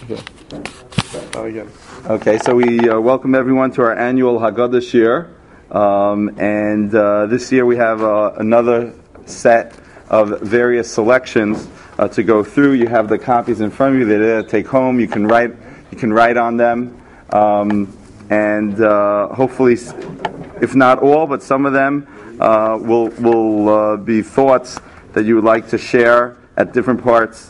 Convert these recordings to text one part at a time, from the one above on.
Okay, so we welcome everyone to our annual Haggadah Shir, and this year we have another set of various selections to go through. You have the copies in front of you; they're there to take home. You can write on them, and hopefully, if not all, but some of them will be thoughts that you would like to share at different points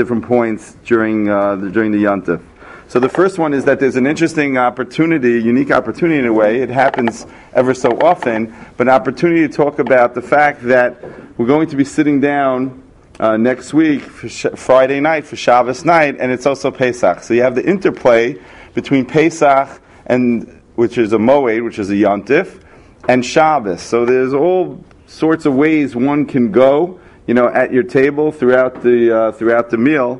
during the Yontif. So the first one is that there's an interesting opportunity, unique opportunity in a way. It happens ever so often, but an opportunity to talk about the fact that we're going to be sitting down next week for Friday night, for Shabbos night, and it's also Pesach. So you have the interplay between Pesach, which is a Moed, which is a Yontif, and Shabbos. So there's all sorts of ways one can go, at your table throughout the meal,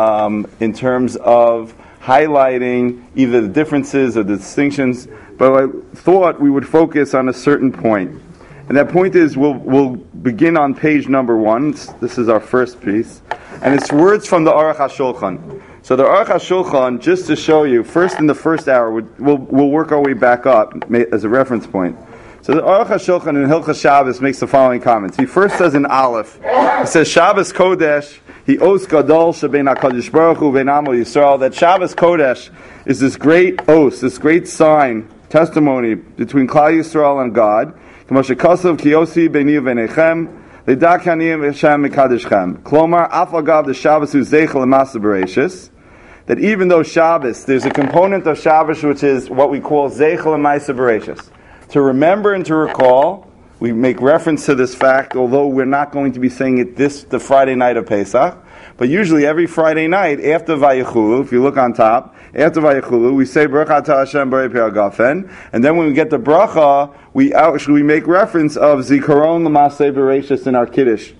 in terms of highlighting either the differences or the distinctions. But I thought we would focus on a certain point, and that point is we'll begin on page number 1. This is our first piece, and it's words from the Aruch HaShulchan. So the Aruch HaShulchan, just to show you, first in the first hour, we'll work our way back up as a reference point. So the Aruch HaShulchan in Hilchos Shabbos makes the following comments. He first says in Aleph, he says Shabbos Kodesh, he os gadol shebein HaKadosh Baruch Hu ve'en Amo Yisrael, that Shabbos Kodesh is this great os, this great sign, testimony between Klal Yisrael and God. K'moshe kasav ki yosi beini v'nechem, ledak haniyim Hashem mekadeshchem. Klomar, af agav the Shabbos hu zeichel l'masa bereishis, that even though Shabbos, there's a component of Shabbos which is what we call zeichel l'masa bereishis. To remember and to recall, we make reference to this fact, although we're not going to be saying it the Friday night of Pesach, but usually every Friday night after Vayichulu, if you look on top, after Vayichulu, we say Baruch Atah Hashem Borei Pei HaGafen, and then when we get the bracha, we make reference of Zikaron L'Maseh Bereishis in our Kiddush.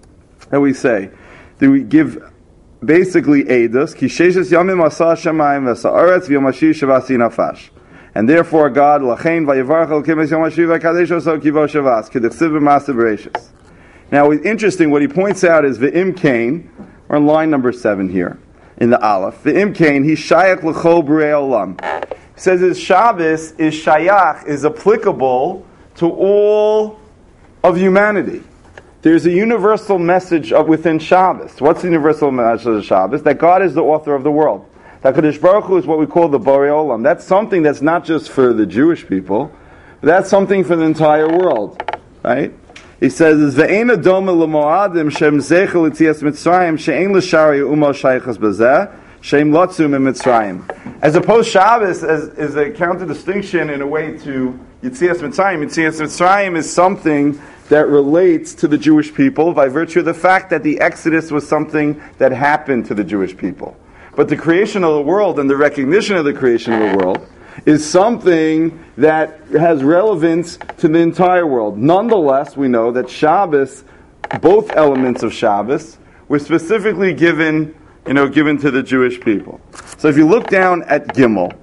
And we say, that we give basically Eidos, Ki Sheishes Yamim Asa Shamayim V'Asa Aretz V'Yom Hashiv Shavasi Nafash. And therefore, God, Lachain Vayivarach Elokim Es Yom Hashiv V'Kadesh Oso Kivo Shavas K'Dechsiv B'Maseh Bereishis. Now, it's interesting. What he points out is V'Im Kain. We're on line number 7 here in the Aleph. V'Im Kain He Shayach L'Chol B'Rei Olam. He says his Shabbos is Shayach, is applicable to all of humanity. There's a universal message within Shabbos. What's the universal message of Shabbos? That God is the author of the world. That HaKadosh Baruch Hu is what we call the Borei Olam. That's something that's not just for the Jewish people, but that's something for the entire world, right? He says, "Ve'ein adoma l'moadim shem zeichel l'tzias Mitzrayim she'ein l'shari u'mo shaychas b'zeh shem lotzu mitzrayim." As opposed, Shabbos is a counter-distinction in a way to Yitzias Mitzrayim. Yitzias Mitzrayim is something that relates to the Jewish people by virtue of the fact that the Exodus was something that happened to the Jewish people. But the creation of the world and the recognition of the creation of the world is something that has relevance to the entire world. Nonetheless, we know that Shabbos, both elements of Shabbos, were specifically given to the Jewish people. So if you look down at Gimel,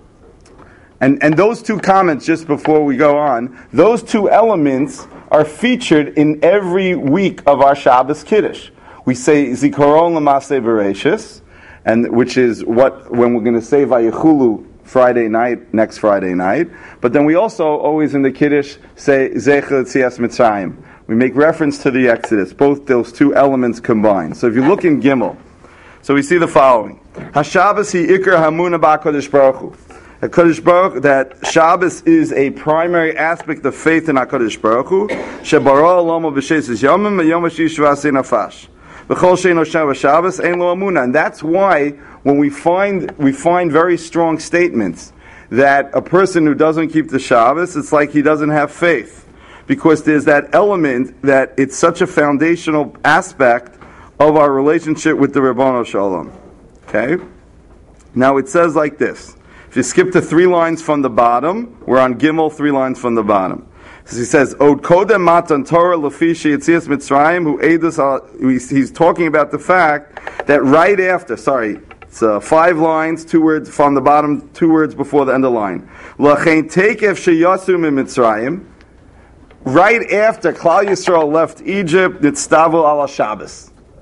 and those two comments just before we go on, those two elements are featured in every week of our Shabbos Kiddush. We say Zikaron L'Maseh Bereishis, and which is when we're going to say Vayichulu next Friday night. But then we also always in the Kiddush say Zeichel L'Tzias Mitzrayim. We make reference to the Exodus, both those two elements combined. So if you look in Gimel, so we see the following: HaShabbos hi Ikar Hamuna BaKadosh Baruch Hu. That Shabbos is a primary aspect of faith in HaKadosh Baruch Hu. Shebara Alomo B'Sheises Yomim Yom Hashiv Shavasi Nafash. And that's why when we find very strong statements that a person who doesn't keep the Shabbos, it's like he doesn't have faith, because there's that element that it's such a foundational aspect of our relationship with the Ribbono Shel Olam. Okay? Now it says like this. If you skip to 3 lines from the bottom, we're on Gimel, 3 lines from the bottom. He says, "Od kodem matan Torah lefi she'yitzias Mitzrayim hu edus." He's talking about the fact that right after, it's 5 lines, 2 words from the bottom, 2 words before the end of the line. Lachein teikef sheyasu mitzrayim. Right after Klal Yisrael left Egypt, nitztavu ala Shabbos.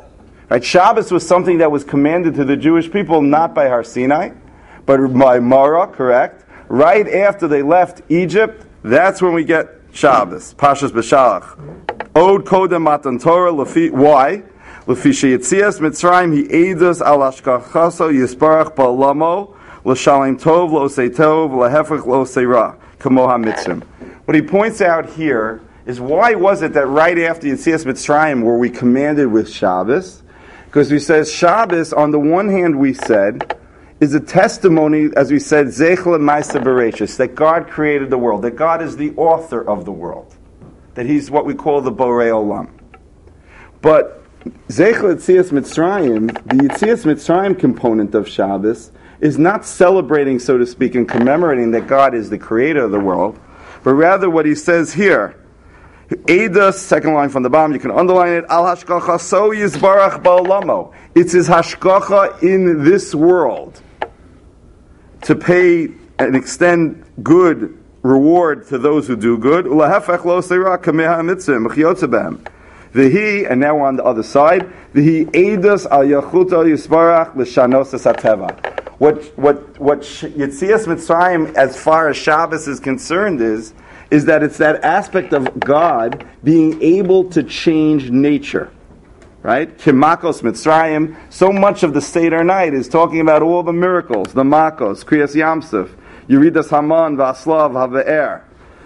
Right? Shabbos was something that was commanded to the Jewish people not by Har Sinai, but by Mara, correct? Right after they left Egypt, that's when we get Shabbos, Pashas B'Shalach. Od Kodem Matan Torah, why? Lefi Sheyitzias Mitzrayim, he eidos al Ashkachaso Yisparach Ba'olamo, L'Shalem Tov, L'Osei Tov, L'Hefech L'Osei Ra, Kamo HaMitzrim. What he points out here is why was it that right after Yitzias Mitzrayim were we commanded with Shabbos? Because we said Shabbos, on the one hand we said, is a testimony, as we said, Zeichel Ma'aseh Bereshis, that God created the world, that God is the author of the world, that He's what we call the Borei Olam. But Zeichel Yitzias Mitzrayim, the Yitzias Mitzrayim component of Shabbos, is not celebrating, so to speak, and commemorating that God is the creator of the world, but rather what he says here, Eidos, second line from the bottom, you can underline it, Al Hashgacha So Yisbarach Ba'olamo. It's His Hashgacha in this world to pay and extend good reward to those who do good. Ulahefech lo seira kameha mitzvim mechiyotze behem. V'hi, and now we're on the other side, V'hi Eidos Al Yachuto Yisbarach L'shanos Sateva. What Yitzias Mitzrayim, as far as Shabbos is concerned, is that it's that aspect of God being able to change nature. Right? Kimakos Mitzrayim, so much of the Seder night is talking about all the miracles, the Makos, Kriyas Yamsuf, Yeridas Haman, Vaslav, Have'er.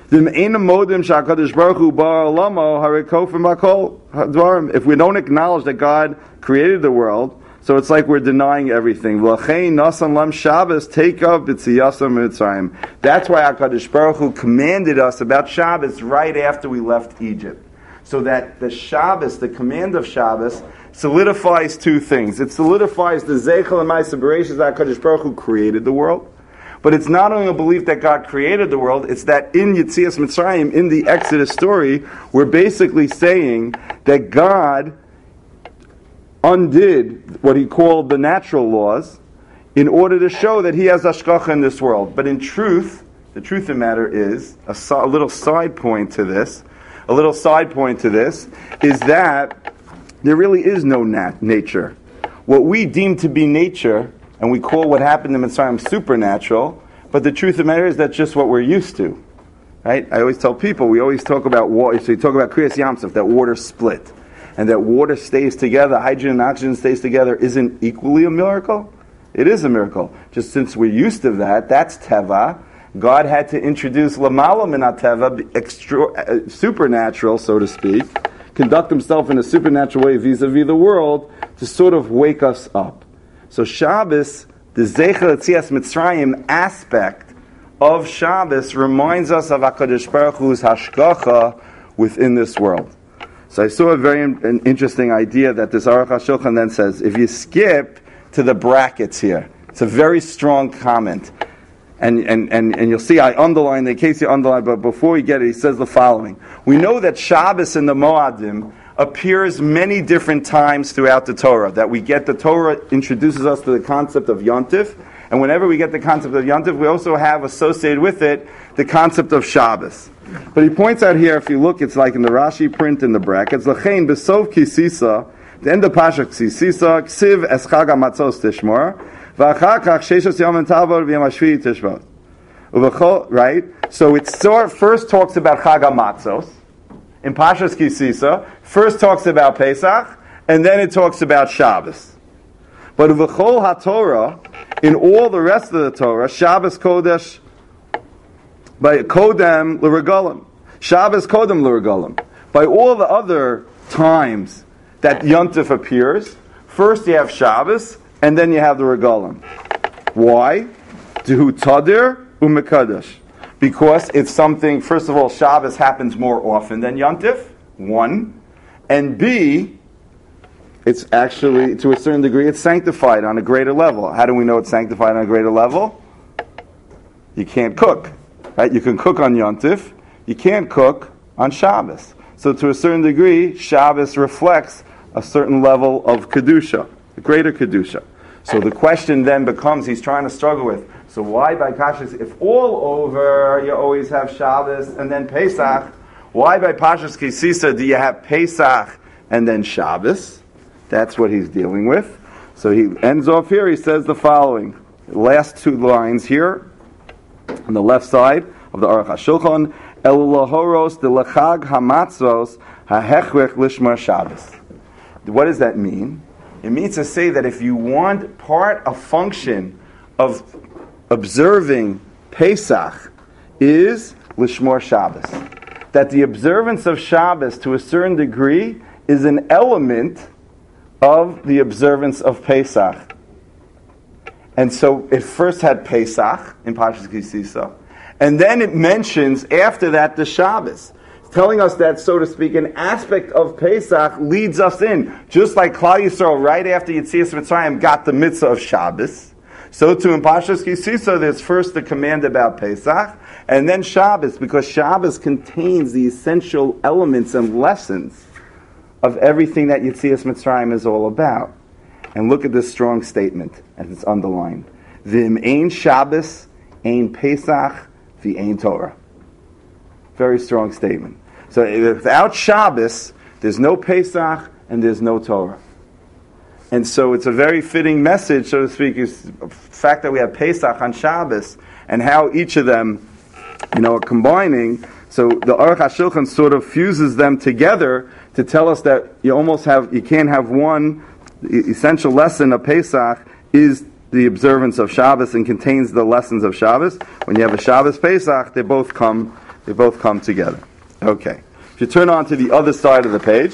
If we don't acknowledge that God created the world, so it's like we're denying everything. That's why HaKadosh Baruch Hu commanded us about Shabbos right after we left Egypt. So that the Shabbos, the command of Shabbos, solidifies two things. It solidifies the Zeichel and Ma'aseh Bereshis that HaKadosh Baruch Hu created the world. But it's not only a belief that God created the world, it's that in Yitzias Mitzrayim, in the Exodus story, we're basically saying that God undid what he called the natural laws in order to show that he has hashgacha in this world. But in truth, the truth of the matter is, a little side point to this is that there really is no nature. What we deem to be nature, and we call what happened in Mitzrayim supernatural, but the truth of the matter is that's just what we're used to. Right? I always tell people, we always talk about water, so you talk about Kriyas Yamsuf, that water split. And that water stays together, hydrogen and oxygen stays together, isn't equally a miracle? It is a miracle. Just since we're used to that, that's Teva. God had to introduce Lamala min Teva, supernatural, so to speak, conduct himself in a supernatural way vis-a-vis the world to sort of wake us up. So Shabbos, the Zeichel Yitzias Mitzrayim aspect of Shabbos reminds us of HaKadosh Baruch Hu's hashgacha within this world. So I saw a very interesting idea that this Aruch HaShulchan then says, if you skip to the brackets here, it's a very strong comment. And you'll see I underlined it in case you underlined, but before we get it, he says the following. We know that Shabbos in the Moadim appears many different times throughout the Torah, that we get the Torah introduces us to the concept of Yontif, and whenever we get the concept of Yontif, we also have associated with it the concept of Shabbos. But he points out here, if you look, it's like in the Rashi print in the brackets, L'chein besov kisisa, the end of Pasha kisisa, ksiv es chag hamatzos tishmor, v'achar kach sheshos yom tavor v'yom hashvi tishmor. Right? So it first talks about chag hamatzos, in Pashas Kisisa, first talks about Pesach, and then it talks about Shabbos. But v'chol haTorah, in all the rest of the Torah, Shabbos Kodesh, by Kodem l'Regalim. Shabbos Kodem l'Regalim. By all the other times that Yontif appears, first you have Shabbos, and then you have the Regalim. Why? Dehu Tadir u'Mekadesh. Because it's something, first of all, Shabbos happens more often than Yontif, one. And B, it's actually, to a certain degree, it's sanctified on a greater level. How do we know it's sanctified on a greater level? You can't cook. Right? You can cook on Yontif, you can't cook on Shabbos. So to a certain degree, Shabbos reflects a certain level of Kedusha, a greater Kedusha. So the question then becomes, he's trying to struggle with, so why by Pashas, if all over you always have Shabbos and then Pesach, why by Pashas Kisisa do you have Pesach and then Shabbos? That's what he's dealing with. So he ends off here, he says the following. The last two lines here, on the left side of the Aruch HaShulchan, El lahoros de lechag hamatzos hahechrech lishmar Shabbos. What does that mean? It means to say that if you want a function of observing Pesach is lishmor Shabbos. That the observance of Shabbos to a certain degree is an element of the observance of Pesach. And so it first had Pesach in Parshas Ki Sisa, and then it mentions after that the Shabbos, telling us that, so to speak, an aspect of Pesach leads us in. Just like Klal Yisrael, right after Yetzias Mitzrayim, got the mitzvah of Shabbos, so too in Parshas Ki Sisa, there's first the command about Pesach, and then Shabbos, because Shabbos contains the essential elements and lessons of everything that Yetzias Mitzrayim is all about. And look at this strong statement, as it's underlined. V'im ein Shabbos, ein Pesach, v'ein Torah. Very strong statement. So without Shabbos, there's no Pesach and there's no Torah. And so it's a very fitting message, so to speak, is the fact that we have Pesach on Shabbos and how each of them, are combining. So the Aruch HaShulchan sort of fuses them together to tell us that you can't have one. The essential lesson of Pesach is the observance of Shabbos and contains the lessons of Shabbos. When you have a Shabbos Pesach, they both come together. Okay. If you turn on to the other side of the page,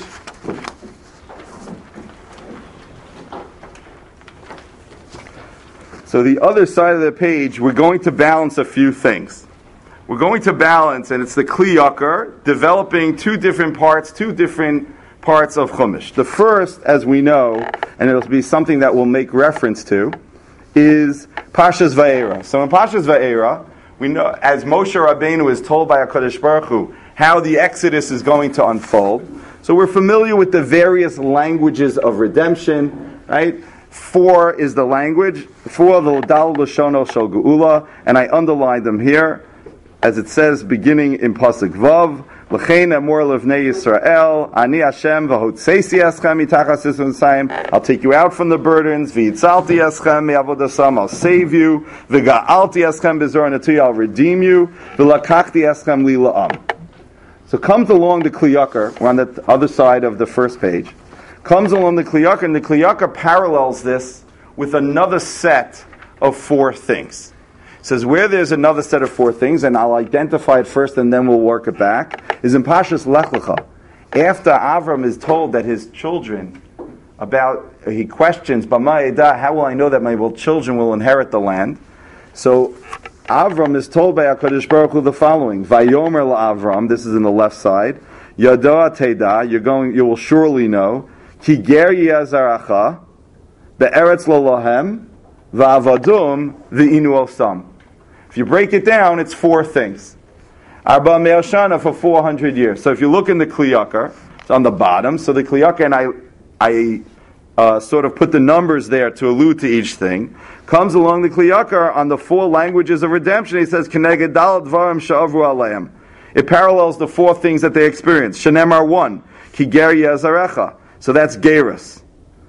so the other side of the page, we're going to balance a few things. We're going to balance, and it's the Kli Yakar, developing two different parts of Chumash. The first, as we know, and it'll be something that we'll make reference to, is Parshas Va'era. So in Parshas Va'era, we know, as Moshe Rabbeinu is told by HaKadosh Baruch Hu, how the Exodus is going to unfold. So we're familiar with the various languages of redemption, right? 4 is the language. 4 the Dal Lashono Shel Geula, and I underlined them here, as it says, beginning in Pasuk Vav. L'chein amor levnei Yisrael, ani Hashem v'hotzeisi eschem mitachas Yisrael. I'll take you out from the burdens. V'itzalti eschem mi'avodasam. I'll save you. V'ga'alti eschem b'zor nati. I'll redeem you. V'lakachti eschem li la'am. So comes along the Kli Yakar. We're on the other side of the first page. Comes along the Kli Yakar, and the Kli Yakar parallels this with another set of 4 things. It says where there's another set of 4 things, and I'll identify it first and then we'll work it back, is in Parshas Lech Lecha. After Avram is told that his children, he questions, B'ma Edah, how will I know that my children will inherit the land? So Avram is told by HaKadosh Baruch Hu the following, Vayomer la'Avram, this is in the left side, Yadoa Teda, you will surely know, Ki ger yezaracha, be'eretz lo lohem, va'avadum v'inu osam. If you break it down, it's 4 things. Arba me'el shana for 400 years. So if you look in the Kli Yakar, it's on the bottom. So the Kli Yakar, and I sort of put the numbers there to allude to each thing. Comes along the Kli Yakar on the 4 languages of redemption. He says, Keneged dal dvarim sha'avru aleim. It parallels the 4 things that they experienced. Shenemar 1, Ki ger yezarecha. So that's Gerus.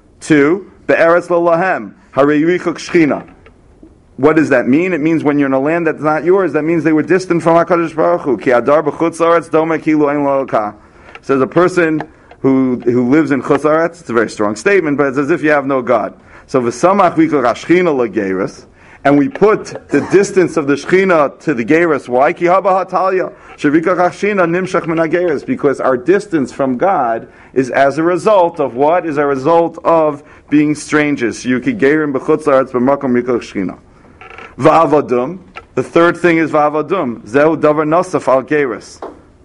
2, be'eretz lo lahem, harei yichuk shchina. What does that mean? It means when you're in a land that's not yours, that means they were distant from HaKadosh Baruch Hu. Ki adar b'chutz haaretz doma kilu ein lo elokah. Says a person who lives in chutz haaretz, it's a very strong statement, but it's as if you have no God. So v'samach vikol hashchina legerus, and we put the distance of the Shechina to the Gerus. Why? Ki haba hatalya shevikol hashchina nimshach min hagerus, because our distance from God is as a result of what? Is a result of being strangers. You ki gerim b'chutz haaretz b'makom vikol hashchina. Va'avadum. The third thing is va'avadum. Zehu davar nosaf al gerus.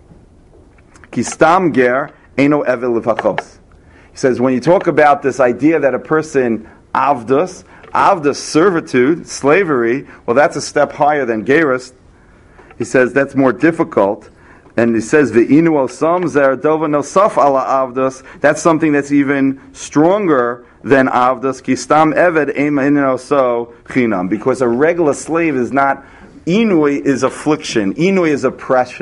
Ki stam ger eino evel levachos. He says when you talk about this idea that a person avdus servitude, slavery, well that's a step higher than gerus. He says that's more difficult. And he says ve'inu osam zer davar nosaf ala avdus. That's something that's even stronger than avdus, ki stam eved eino so chinam, because a regular slave is not, inui is affliction, inui is oppression.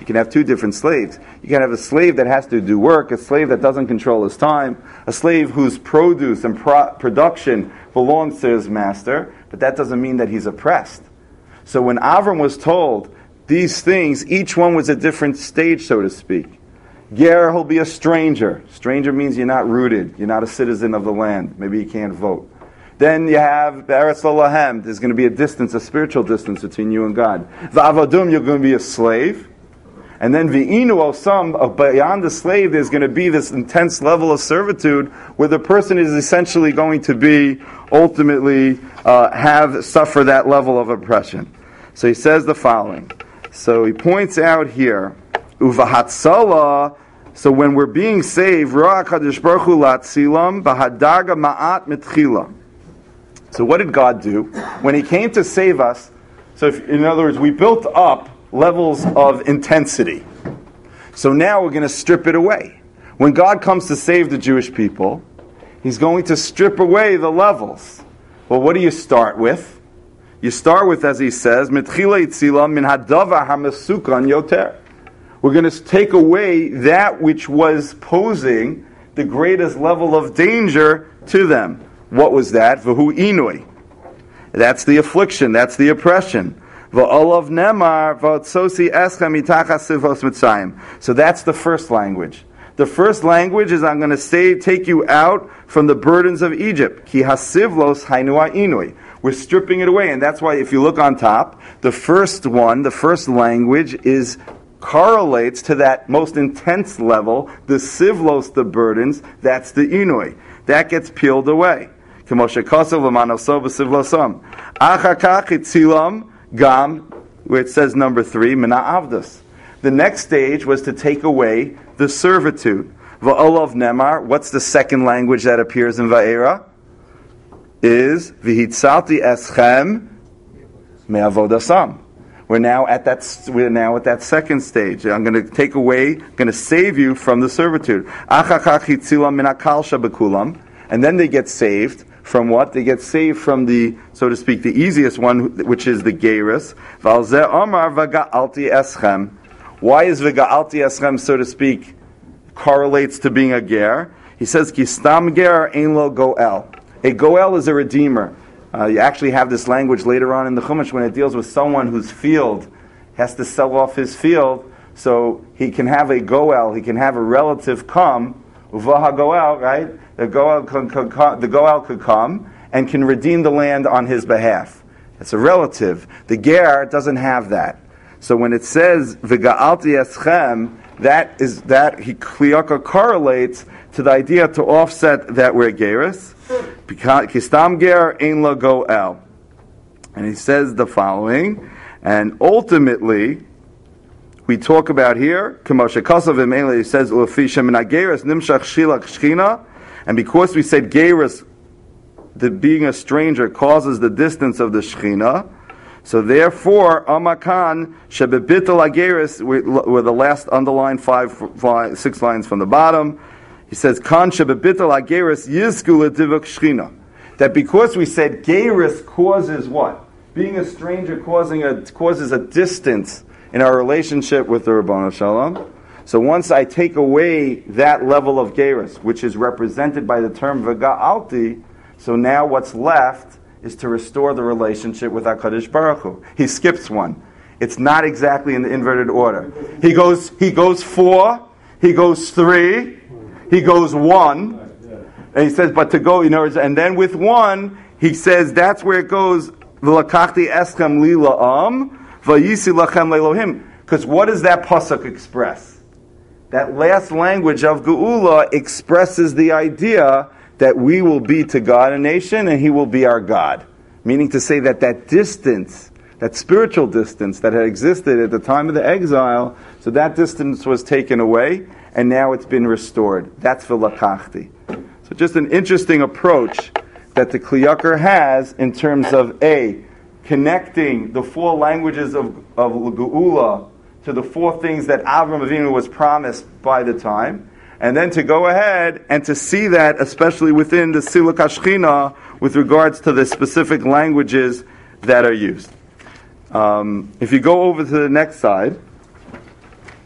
You can have two different slaves. You can have a slave that has to do work, a slave that doesn't control his time, a slave whose produce and production belongs to his master, but that doesn't mean that he's oppressed. So when Avram was told these things, each one was a different stage, so to speak. Ger, he'll be a stranger. Stranger means you're not rooted. You're not a citizen of the land. Maybe you can't vote. Then you have Be'eretz Lolahem. There's going to be a distance, a spiritual distance between you and God. V'avadum, you're going to be a slave. And then V'inu osam, beyond the slave, there's going to be this intense level of servitude where the person is essentially going to be, ultimately, suffer that level of oppression. So he says the following. So he points out here, Uvahatzala, so when we're being saved, Ra'ah Kadosh Baruch Hu latzilam b'hadaga ma'at mitchila. So what did God do? When He came to save us, so in other words, we built up levels of intensity. So now we're going to strip it away. When God comes to save the Jewish people, He's going to strip away the levels. Well, what do you start with? You start with, as He says, mitchila yitzilam min hadavar hamasukan yoter. We're going to take away that which was posing the greatest level of danger to them. What was that? V'hu inui. That's the affliction. That's the oppression. V'olav nemar v'otsosi eschem mitachas sivos mitzayim. So that's the first language. The first language is I'm going to take you out from the burdens of Egypt. Ki hasivlos hainu inui. We're stripping it away, and that's why if you look on top, the first language correlates to that most intense level, the sivlos, the burdens, that's the inui. That gets peeled away. Where it says number 3, mina avdus. The next stage was to take away the servitude. Va'olav nemar, what's the second language that appears in Va'era? Is v'hitzalti eschem me'avodasam. We're now at that second stage. I'm going to take away, going to save you from the servitude. And then they get saved from what? They get saved from the, so to speak, the easiest one, which is the gerus. Why is v'ga'alti eschem, so to speak, correlates to being a ger? He says, ki stam ger ein lo goel. A goel is a redeemer. You actually have this language later on in the Chumash when it deals with someone whose field has to sell off his field, so he can have a goel, he can have a relative come, uvaha goel, right? The goel could come and can redeem the land on his behalf. It's a relative. The ger doesn't have that. So when it says v'ga'alti eschem, that he kliyaka correlates to the idea to offset that we're gerus. Kistam ger ein la goel. And he says the following, and ultimately, we talk about here, he says, and because we said gerus, the being a stranger causes the distance of the Shechina, so therefore, amakan shebebitul ageris, were the last underlined 6 lines from the bottom. He says, kan shebebitul ageris yizku ledivuk Shechina. That because we said gerus causes what? Being a stranger causes a distance in our relationship with the Rabbanu Shalom. So once I take away that level of gerus, which is represented by the term v'ga'alti, so now what's left is to restore the relationship with HaKadosh Baruch Hu. He skips one. It's not exactly in the inverted order. He goes 4, he goes 3, he goes 1, and he says, but to go, and then with 1, he says that's where it goes, v'lakachti eschem li la'am, v'yisi lachem le'elohim. Because what does that pasuk express? That last language of Geula expresses the idea that we will be to God a nation and He will be our God. Meaning to say that distance, that spiritual distance that had existed at the time of the exile, so that distance was taken away and now it's been restored. That's v'lakachti. So just an interesting approach that the Kli Yakar has in terms of connecting the 4 languages of Geula to the 4 things that Avram Avinu was promised by the time, and then to go ahead and to see that, especially within the Siluk HaShechina, with regards to the specific languages that are used. If you go over to the next side,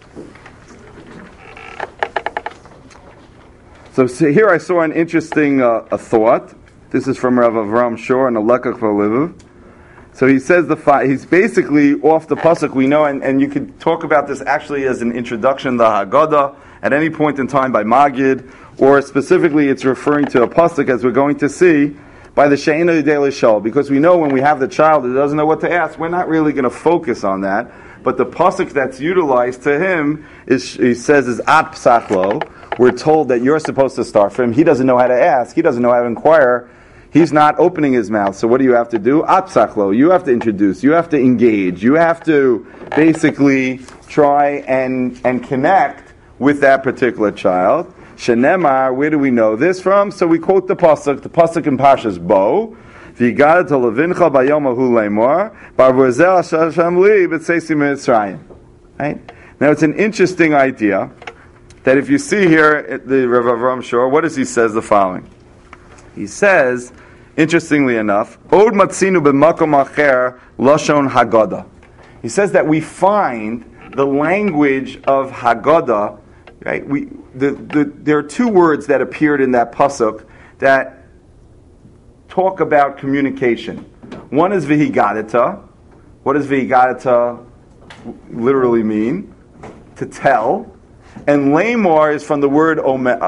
So here I saw an interesting a thought. This is from Rav Avram Shor and a Lekach V'Levuv. So he says he's basically off the pasuk we know, and you could talk about this actually as an introduction to the Haggadah at any point in time by Magid, or specifically it's referring to a pasuk, as we're going to see, by the She'ena Yidei L'Shal, because we know when we have the child that doesn't know what to ask, we're not really going to focus on that. But the pasuk that's utilized to him he says is At Psachlo. We're told that you're supposed to start for him. He doesn't know how to ask. He doesn't know how to inquire. He's not opening his mouth. So what do you have to do? At Psachlo. You have to introduce. You have to engage. You have to basically try and connect with that particular child. Shenemar, where do we know this from? So we quote the pasuk in Pashas Bo. V'yigad levincha bayom ahu leimor barvorzel Hashem li b'tzeisi mitzrayim. Right? Now it's an interesting idea that if you see here at the Rav Avram Shor, what does he says the following? He says, interestingly enough, Od matzinu b'makom acher lashon Haggadah. He says that we find the language of Haggadah. Right? There are two words that appeared in that pasuk that talk about communication. One is vihigadita. What does vihigadita literally mean? To tell. And lamor is from the word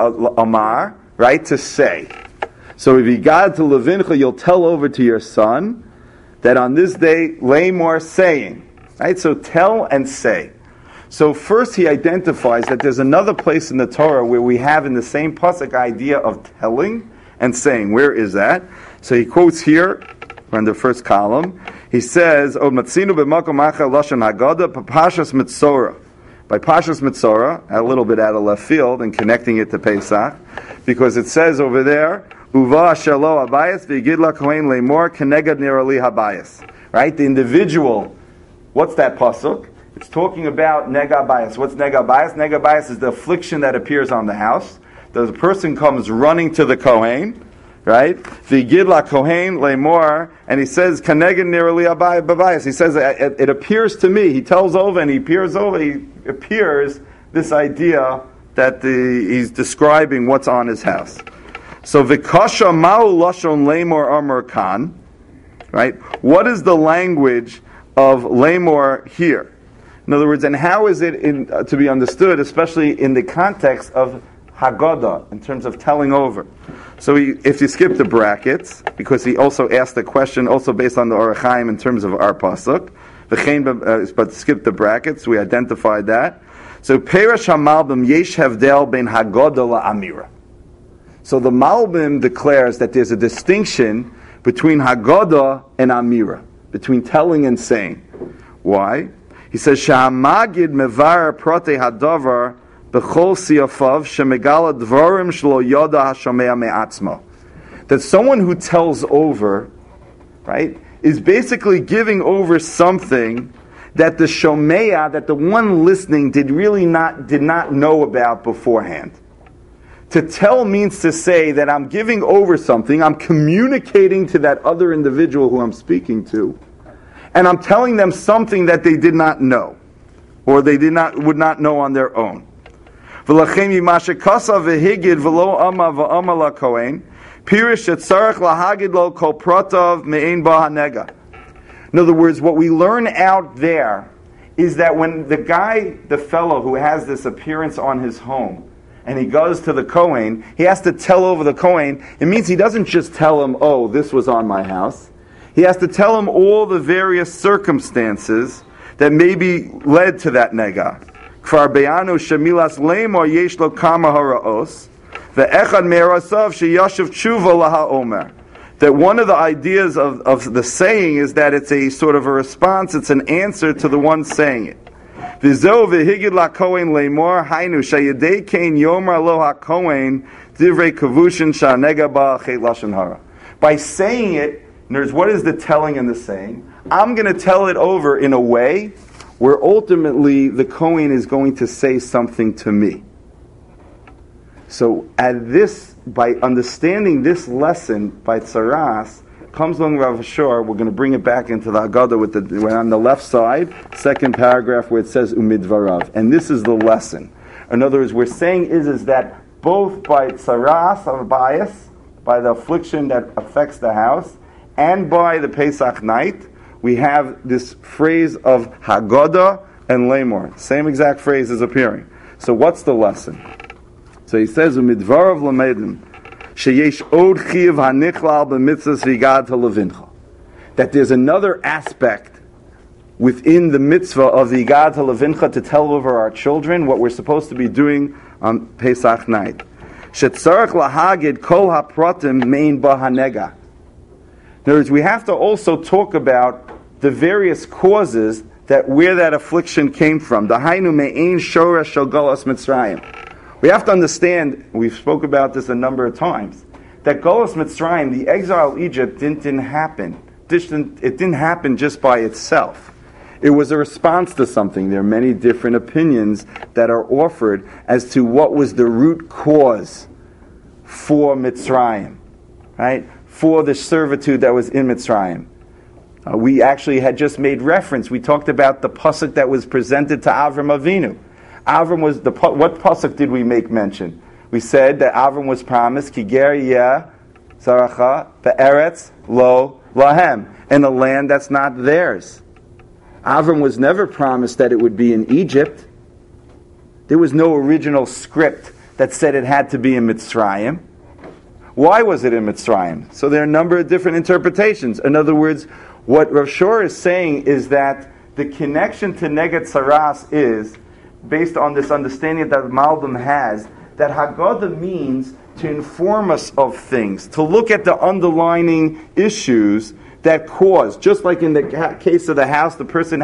amar, right? To say. So if vihigadita levincha, you'll tell over to your son that on this day, lamor saying. Right? So tell and say. So first he identifies that there's another place in the Torah where we have in the same pasuk idea of telling and saying. Where is that? So he quotes here on the first column. He says, "O matzinu b'makom acher lashon Haggadah Pashas Mitzorah." By Pashas Mitzorah, a little bit out of left field and connecting it to Pesach, because it says over there, "Uva shelo habayis v'yigid la kohen leimor keneged nirali habayis." Right, the individual. What's that pasuk? It's talking about nega bayis. What's nega bayis? Nega bayis is the affliction that appears on the house. The person comes running to the Kohen, right? V'yigid la Kohen leimor, and he says, "Kaneged nirali habayis." He says, "It appears to me." He tells over, and he appears this idea that he's describing what's on his house. So v'kasha ma'u lashon leimor amar kan, right? What is the language of leimor here? In other words, and how is it to be understood, especially in the context of Haggadah, in terms of telling over? So if you skip the brackets, because he also asked the question, also based on the Orach Chaim in terms of our pasuk, but skip the brackets, we identified that. So Perush HaMalbim yesh hevdel ben Haggadah la'amira. So the Malbim declares that there's a distinction between Haggadah and Amira, between telling and saying. Why? He says, "Sha'amagid mevar prote hadavar b'chol siyafav shemegala dvarim shlo yoda hashamea me'atzmo." That someone who tells over, right, is basically giving over something that the shomea, that the one listening, did not know about beforehand. To tell means to say that I'm giving over something, I'm communicating to that other individual who I'm speaking to, and I'm telling them something that they did not know, or they would not know on their own. In other words, what we learn out there is that when the fellow who has this appearance on his home, and he goes to the Kohen, he has to tell over the Kohen. It means he doesn't just tell him, "Oh, this was on my house." He has to tell him all the various circumstances that maybe led to that nega. Kfar be'anu shemilas leimor yesh lo kama haraos ve'echad me'arasav sheyashav tshuva laha omer. That one of the ideas of the saying is that it's a sort of a response, it's an answer to the one saying it. V'zo v'higid la kohen leimor hainu sheyedei kein yomer lo ha-kohen divrei kavushin sha'nega ba'achet lashon hara. By saying it, there's what is the telling and the saying? I'm going to tell it over in a way where ultimately the Kohen is going to say something to me. So by understanding this lesson by Tsaras, comes along Rav Shor. We're going to bring it back into the Haggadah we're on the left side, second paragraph where it says Umidvarav. And this is the lesson. In other words, we're saying is that both by tsaras of bias, by the affliction that affects the house, and by the Pesach night, we have this phrase of Haggadah and Lamor. Same exact phrase is appearing. So what's the lesson? So he says, "Umidvarav lamedim sheyesh od chiv hanichlal b'mitzvahs v'igad halevincha." That there's another aspect within the mitzvah of the Igad halevincha to tell over our children what we're supposed to be doing on Pesach night. Shetzarach lahagid kol hapratim mein bahanega. In other words, we have to also talk about the various causes that where that affliction came from. Dahainu me'ein shoresh shel Golos Mitzrayim. We have to understand, we've spoke about this a number of times, that Golos Mitzrayim, the exile of Egypt, didn't happen. It didn't happen just by itself. It was a response to something. There are many different opinions that are offered as to what was the root cause for Mitzrayim, right? For the servitude that was in Mitzrayim. We actually had just made reference. We talked about the pasuk that was presented to Avram Avinu. Avram was what pasuk did we make mention? We said that Avram was promised Kiger Yeh Zaracha Be'eretz Lo Lahem, in a land that's not theirs. Avram was never promised that it would be in Egypt. There was no original script that said it had to be in Mitzrayim. Why was it in Mitzrayim? So there are a number of different interpretations. In other words, what Rav Shor is saying is that the connection to Neged Saras is based on this understanding that Malbim has, that Haggadah means to inform us of things, to look at the underlining issues that cause. Just like in the case of the house, the person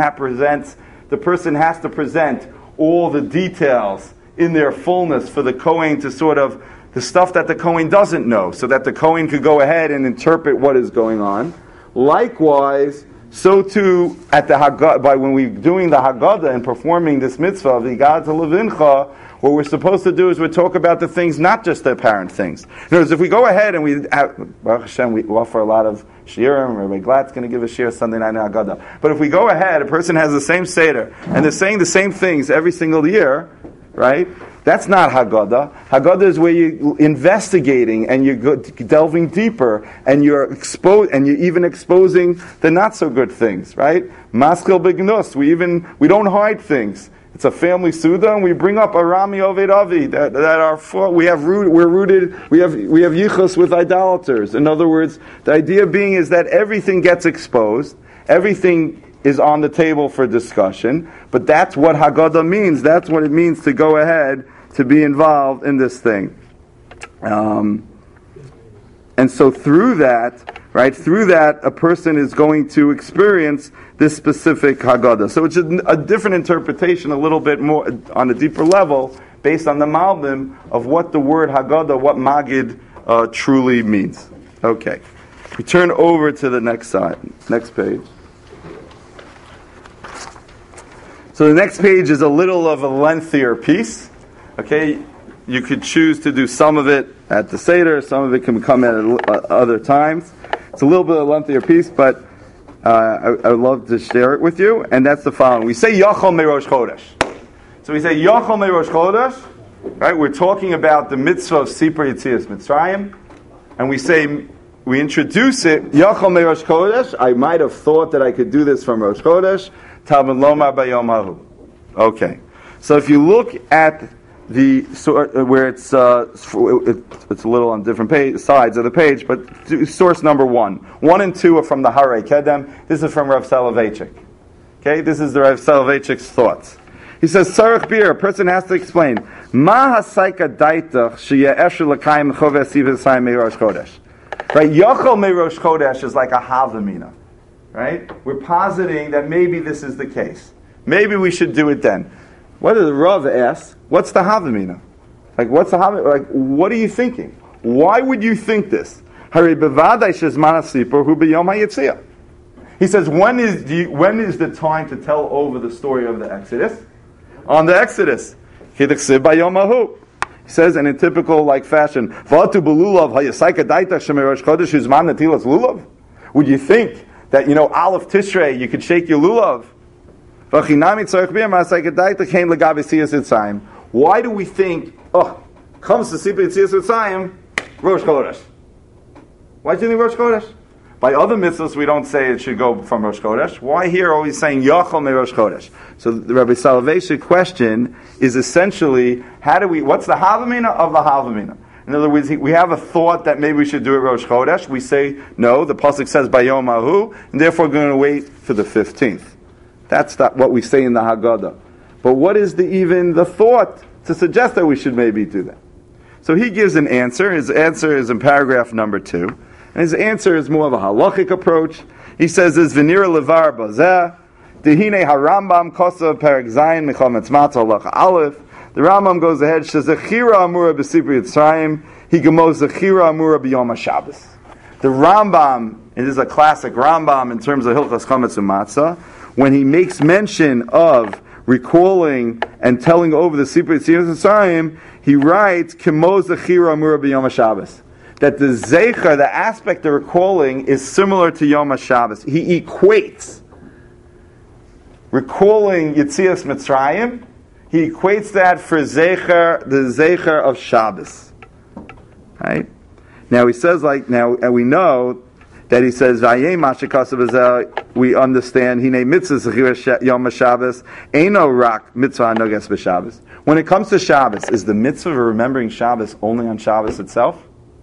has to present all the details in their fullness for the Kohen to sort of, the stuff that the Kohen doesn't know, so that the Kohen could go ahead and interpret what is going on. Likewise, so too at the Haggadah, by when we're doing the Haggadah and performing this mitzvah of the Igad Levincha, what we're supposed to do is we talk about the things, not just the apparent things. In other words, if we go ahead and Baruch Hashem, we offer a lot of shiurim, Rabbi Glad's going to give a shiur Sunday night in Haggadah. But if we go ahead, a person has the same seder, and they're saying the same things every single year, right? That's not Haggadah. Haggadah is where you're investigating and you're delving deeper and you're even exposing the not so good things, right? Maskil begnus. We don't hide things. It's a family suda, and we bring up Arami Oved Avi that are we have yichus with idolaters. In other words, the idea being is that everything gets exposed, everything is on the table for discussion, but that's what Haggadah means. That's what it means to go ahead to be involved in this thing. And so through that, a person is going to experience this specific Haggadah. So it's a different interpretation, a little bit more on a deeper level, based on the Malbim of what the word Haggadah, what Magid truly means. Okay. We turn over to the next page. So the next page is a little of a lengthier piece. Okay, you could choose to do some of it at the Seder, some of it can come at other times. It's a little bit of a lengthier piece, but I would love to share it with you, and that's the following. We say Yachol Merosh Chodesh. So we say Yachol Merosh Chodesh, right? We're talking about the mitzvah of Sipur Yetzias Mitzrayim, and we introduce it, Yachol Merosh Chodesh. I might have thought that I could do this from Rosh Chodesh, Talmud Lomar Bayom Hahu. Okay, so if you look at where it's a little on different sides of the page, but source number 1 and 2 are from the Harei Kedem. This is from Rav Soloveitchik. Okay, this is the Rav Soloveitchik's thoughts. He says, Sarach Bir, a person has to explain, Ma hasaika daitach sheye'eshu l'kayim choves sivasayim me'rosh chodesh. Right, Yachol me'rosh chodesh is like a havamina. Right, we're positing that maybe this is the case. Maybe we should do it then. What does the Rav ask? What's the havamina? Like, what's the havamina? Like, what are you thinking? Why would you think this? Hari bevadai shezman hasipur hu b'yom haYetziah. He says, when is the time to tell over the story of the Exodus? On the Exodus. He says, and in typical fashion, would you think that, Aleph Tishrei, you could shake your lulav? Why do we think, comes to Sipur Yetzias Mitzrayim, Rosh Chodesh. Why do you think Rosh Chodesh? By other mitzvahs, we don't say it should go from Rosh Chodesh. Why here are we saying Yachol me Rosh Chodesh? So the Rabbi Soloveitchik's question is essentially, what's the Havamina of the Havamina? In other words, we have a thought that maybe we should do it Rosh Chodesh. We say, no, the Pasuk says Bayom Ahu, and therefore we're going to wait for the 15th. That's not what we say in the Haggadah. But what is the thought to suggest that we should maybe do that? So he gives an answer. His answer is in paragraph number 2. And his answer is more of a halachic approach. He says, "Is v'nira levar bazeh, dehine harambam kosa perek zayin michal metzmatz halacha aleph." The Rambam goes ahead, "Shezechira amura b'sipur Yitzrayim, he gemos zechira amura b'yom HaShabbos." The Rambam, and this is a classic Rambam in terms of Hilchas Chametz U'Matzah, when he makes mention of recalling and telling over the Sipur Yitzrayim, he writes, "Kemo zechira amura b'yom HaShabbos." That the Zecher, the aspect of recalling, is similar to Yom HaShabbos. He equates recalling Yetzias Mitzrayim, he equates that for Zecher, the Zecher of Shabbos. Right? Now he says and we know that he says, we understand, Hine mitzvah Zechira Yom HaShabbos, Eino rak mitzvah noges b'Shabbos. When it comes to Shabbos, is the mitzvah of remembering Shabbos only on Shabbos itself?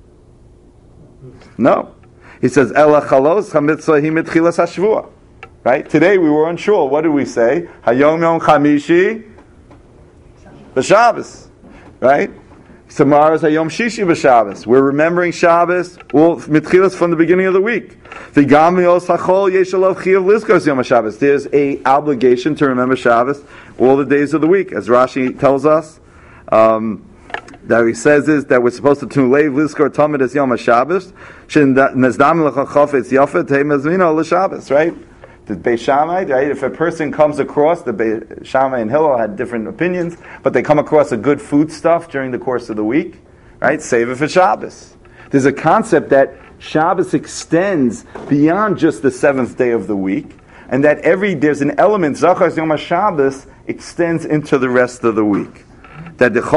No. He says, Ela chalos ha-mitzvah hi mitchilas ha-shvua. Right? Today we were unsure. What did we say? Hayom yom chamishi b'Shabbos. Right? Tomorrow is Hayom Shishi b'Shabbos. We're remembering Shabbos, mitchilas from the beginning of the week. V'gam mi'os hachol yesh alav chiyav lizkos yom HaShabbos. There's a obligation to remember Shabbos all the days of the week. As Rashi tells us, that he says is that we're supposed to leiv lizkor tamid as Yom HaShabbos nezdam l'chachafetz yafet hey mezmino l'Shabbos, right? The Beis Shammai, right? If a person comes across, the Beis Shammai and Hillel had different opinions, but they come across a good food stuff during the course of the week, right? Save it for Shabbos. There's a concept that Shabbos extends beyond just the 7th day of the week, and that there's an element, Zachar Yom HaShabbos extends into the rest of the week. That that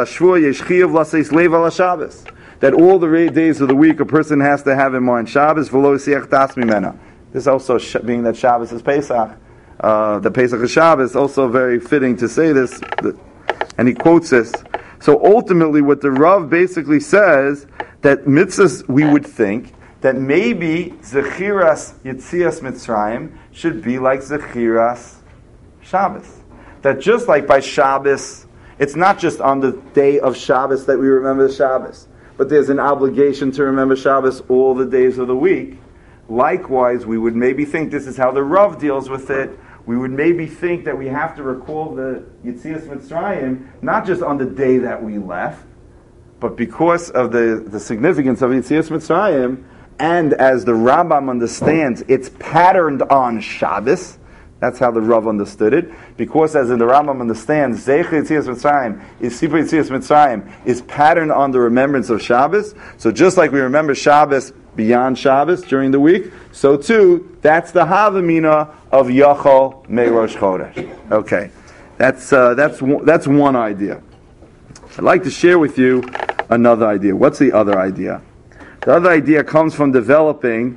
all the days of the week a person has to have in mind Shabbos. This also being that Shabbos is Pesach, the Pesach is Shabbos, also very fitting to say this, and he quotes this. So ultimately, what the Rav basically says that mitzvahs, we would think that maybe Zechiras Yetzias Mitzrayim should be like Zechiras Shabbos. That just like by Shabbos, it's not just on the day of Shabbos that we remember Shabbos, but there's an obligation to remember Shabbos all the days of the week. Likewise, we would maybe think this is how the Rav deals with it. We would maybe think that we have to recall the Yetzias Mitzrayim not just on the day that we left, but because of the significance of Yetzias Mitzrayim, and as the Rambam understands, it's patterned on Shabbos. That's how the Rav understood it. Because as in the Rambam understands, Zecher Yetzias Mitzrayim is Sipur Yetzias Mitzrayim is patterned on the remembrance of Shabbos. So just like we remember Shabbos beyond Shabbos during the week, so too, that's the Havamina of Yachol Me Rosh Chodesh. Okay, that's one idea. I'd like to share with you another idea. What's the other idea? The other idea comes from developing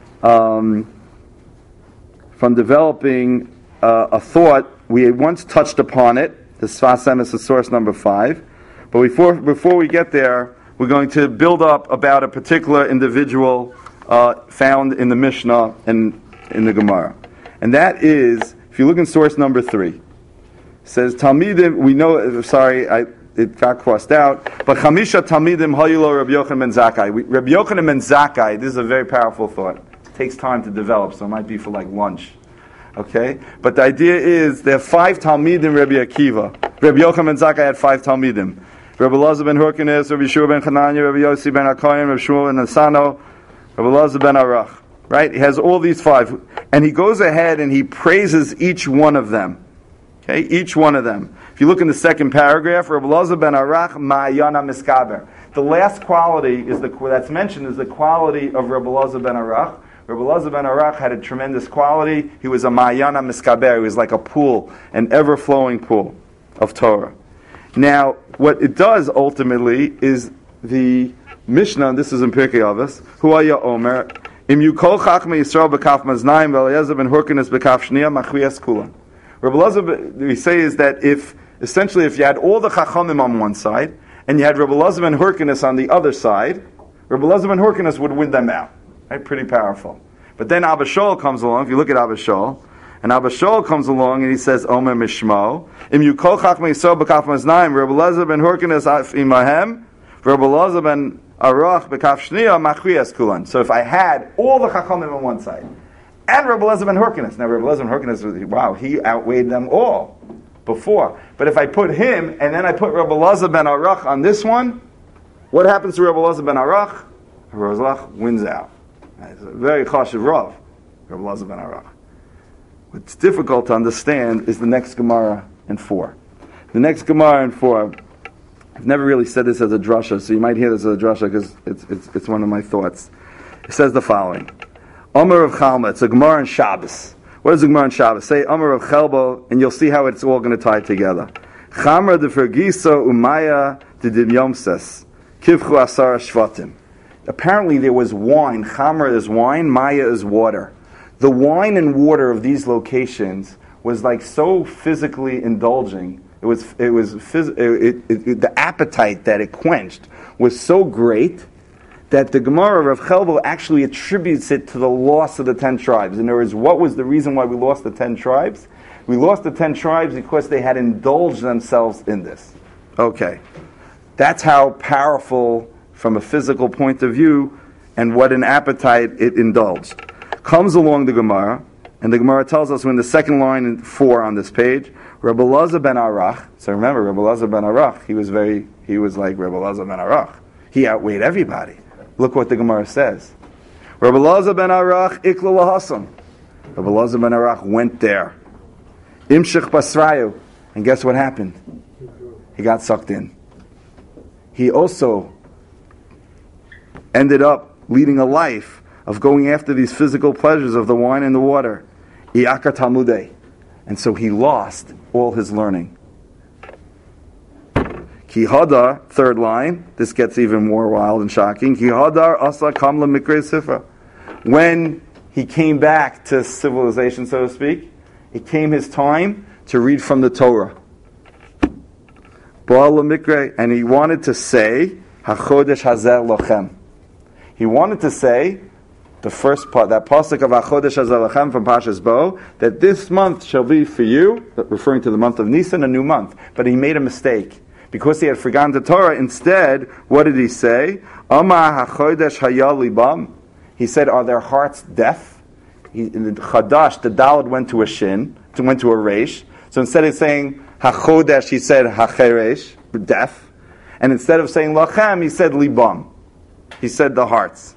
a thought. We once touched upon it. The Sfas Emes is source number 5. But before we get there, we're going to build up about a particular individual found in the Mishnah and in the Gemara. And that is, if you look in source number 3, it says, Talmidim, we know, it got crossed out, but Chamisha Talmidim Hayilo Rabbi Yochanan ben Zakkai. Rabbi Yochanan ben Zakkai, this is a very powerful thought. It takes time to develop, so it might be for like lunch. Okay? But the idea is, there are 5 Talmidim Rabbi Akiva. Rabbi Yochanan ben Zakkai had 5 Talmidim. Rabbi Elazar ben Hurkanes, Rabbi Yeshua ben Chananya, Rabbi Yossi ben Akoyim, Rabbi Shmuel ben Asano, Rabbi Elazar ben Arach. Right? He has all these 5. And he goes ahead and he praises each one of them. Okay? Each one of them. If you look in the second paragraph, Rabbi Elazar ben Arach, Ma'ayana Miskaber. The last quality that's mentioned is the quality of Rabbi Elazar ben Arach. Rabbi Elazar ben Arach had a tremendous quality. He was a Ma'ayana Miskaber. He was like a pool, an ever-flowing pool of Torah. Now, what it does ultimately is the Mishnah, and this is in Pirkei Avos, Huaya Omer, Im Yukol Chachmei Yisrael B'Kaf Maznayim V'Eliezer Ben Hurkinus B'Kaf Shniya Machrias Kulan. Rabbi Elazar, we say, is that if you had all the Chachamim on one side, and you had Rabbi Elazar ben Hurkinus on the other side, Rabbi Elazar ben Hurkinus would win them out. Right? Pretty powerful. But then Abba Shaul comes along, if you look at Abba Shaul, and Abba Shaul comes along and he says, Omer Mishmo, Im Yukol Chachmei Yisrael B'Kaf Maznayim, Rabbi Elazar ben Hurkinus Af Imahem, Rabbi Elazar ben Arach B'Kaf Shniya Machrias Kulan. So if I had all the Chachamim on one side, and Rabbi Elazar ben Hurkinus, now Rabbi Elazar ben Hurkinus, wow, he outweighed them all before. But if I put him, and then I put Rabbi Elazar ben Arach on this one, what happens to Rabbi Elazar ben Arach? Rabbi Elazar wins out. It's a very chashuv Rav, Rabbi Elazar ben Arach. What's difficult to understand is the next Gemara in 4. The next Gemara in 4, I've never really said this as a drasha, so you might hear this as a drasha because it's one of my thoughts. It says the following. Omer of Chalma, it's a Gemara in Shabbos. What is the Gemara in Shabbos? Say Omer of Chelbo, and you'll see how it's all going to tie together. Chamra de Fergisa Umaya de Dimyomses, Kivchu Asara Shvatim. Apparently there was wine. Chamra is wine, Maya is water. The wine and water of these locations was like so physically indulging. The appetite that it quenched was so great that the Gemara of Chelbo actually attributes it to the loss of the 10 tribes. In other words, what was the reason why we lost the 10 tribes? We lost the 10 tribes because they had indulged themselves in this. Okay. That's how powerful, from a physical point of view, and what an appetite it indulged. Comes along the Gemara, and the Gemara tells us, when the second line in 4 on this page, Rabbi Elazar ben Arach. So remember, Rabbi Elazar ben Arach, he was like Rabbi Elazar ben Arach. He outweighed everybody. Look what the Gemara says. Rabbi Elazar ben Arach ikla lahasam. Rabbi Elazar ben Arach went there. Imshich basrayu. And guess what happened? He got sucked in. He also ended up leading a life of going after these physical pleasures of the wine and the water. Iyakar Talmudei. And so he lost all his learning. Ki hadar, third line, this gets even more wild and shocking. Ki hadar asa kamla mikrei sifra. When he came back to civilization, so to speak, it came his time to read from the Torah. Ba'ala mikrei, and he wanted to say, HaChodesh Hazeh Lochem. He wanted to say, the first part, that pasuk of HaChodesh Hazeh Lochem from Parshas Bo, that this month shall be for you, referring to the month of Nisan, a new month. But he made a mistake. Because he had forgotten the Torah, instead, what did he say? Amar HaChodesh Hayah Libam. He said, are their hearts deaf? In the Chadash, the Daled went to a Shin, went to a Resh. So instead of saying HaChodesh, he said HaCheresh, deaf. And instead of saying Lachem, he said Libam. He said the hearts.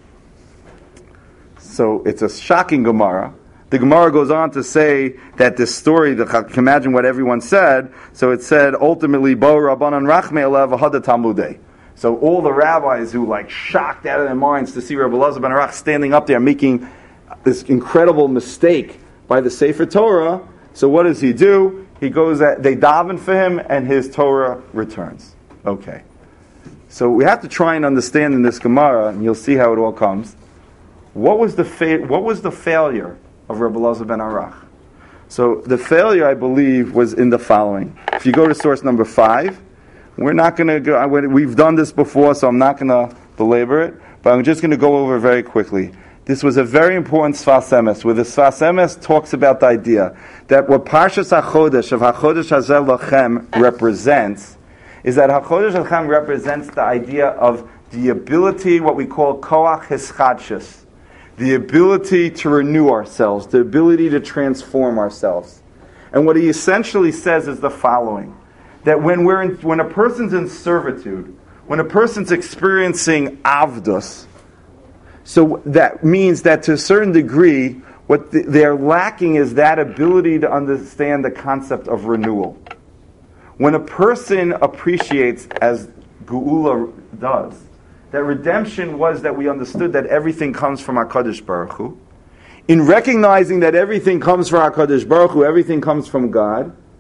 So it's a shocking Gemara. The Gemara goes on to say that this story, you can imagine what everyone said. So it said, ultimately, Bo Rabbanan Rachmei Alev Ahada Talmudei. So all the rabbis who shocked out of their minds to see Rabbi Elazar ben Arach standing up there making this incredible mistake by the Sefer Torah. So what does he do? He goes, they daven for him, and his Torah returns. Okay. So we have to try and understand in this Gemara, and you'll see how it all comes. What was the failure of Rabbi Elazar ben Arach? So the failure, I believe, was in the following. If you go to source number 5, we're not going to go. We've done this before, so I'm not going to belabor it. But I'm just going to go over it very quickly. This was a very important Sfas Emes, where the Sfas Emes talks about the idea that what Parshas HaChodesh of HaChodesh Hazeh Lochem represents is that HaChodesh Lochem represents the idea of the ability, what we call Koach Hischadshus, the ability to renew ourselves, the ability to transform ourselves. And what he essentially says is the following, that when a person's in servitude, when a person's experiencing avdus, so that means that to a certain degree, what they're lacking is that ability to understand the concept of renewal. When a person appreciates, as Geula does, that redemption was that we understood that everything comes from HaKadosh Baruch Hu. In recognizing that everything comes from HaKadosh Baruch Hu, everything comes from God,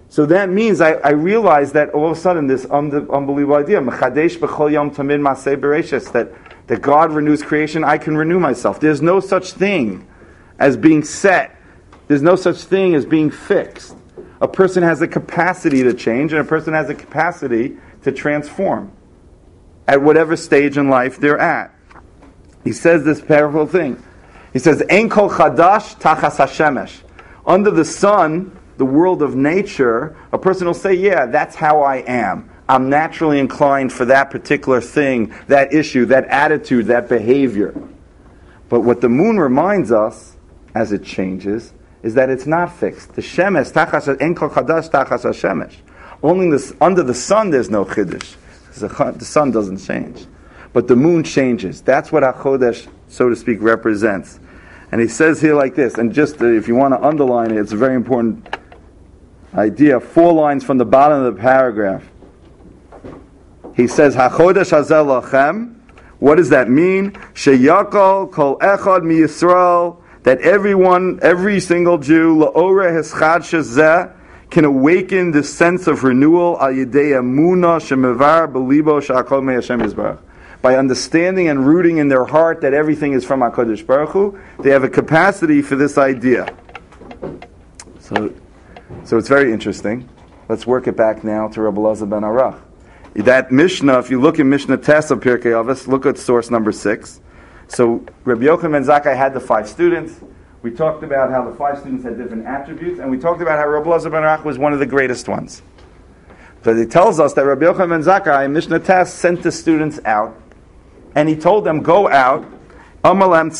So that means I realize that all of a sudden this unbelievable idea, Mechadesh b'chol yom tamid maseh bereishis, that God renews creation, I can renew myself. There's no such thing as being set. There's no such thing as being fixed. A person has a capacity to change, and a person has a capacity to transform at whatever stage in life they're at. He says this powerful thing. He says, Ein kol chadash tachas hashemesh. Under the sun, the world of nature, a person will say, yeah, that's how I am. I'm naturally inclined for that particular thing, that issue, that attitude, that behavior. But what the moon reminds us, as it changes, is that it's not fixed. The shemesh, ein kol chadash tachas hashemesh. Only under the sun there's no chiddush. The sun doesn't change. But the moon changes. That's what HaChodesh, so to speak, represents. And he says here like this, and just if you want to underline it, it's a very important idea. 4 lines from the bottom of the paragraph. He says, HaChodesh hazel lachem. What does that mean? Sheyakol kol echad mi Yisrael, that every single Jew, la'ore heschad shezeh, can awaken the sense of renewal al yedei emunah shemevar belibo sha'akol me Hashem yisbarach. By understanding and rooting in their heart that everything is from HaKadosh Baruch Hu, they have a capacity for this idea. So it's very interesting. Let's work it back now to Rabbi Elazar ben Arach. That Mishnah, if you look in Mishnah Tes of Pirkei Avos, look at source number 6. So Rabbi Yochanan ben Zakkai had the 5 students. We talked about how the 5 students had different attributes, and we talked about how Rabbi Elazar ben Arach was one of the greatest ones. So it tells us that Rabbi Yochanan ben Zakkai in Mishnah Tes sent the students out, and he told them, go out, go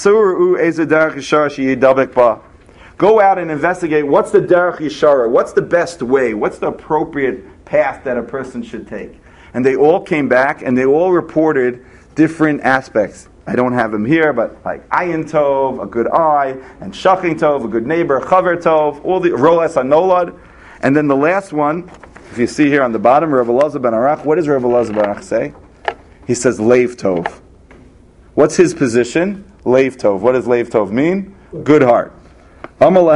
out and investigate what's the derech yishara, what's the best way, what's the appropriate path that a person should take. And they all came back, and they all reported different aspects. I don't have them here, but like ayin tov, a good eye, and shachin tov, a good neighbor, chaver tov, all the roles hanolad. And then the last one, if you see here on the bottom, Rabbi Elazar ben Arach, what does Rabbi Elazar ben Arach say? He says leiv tov. What's his position? Leiv tov. What does leiv tov mean? Good heart. And Rabbi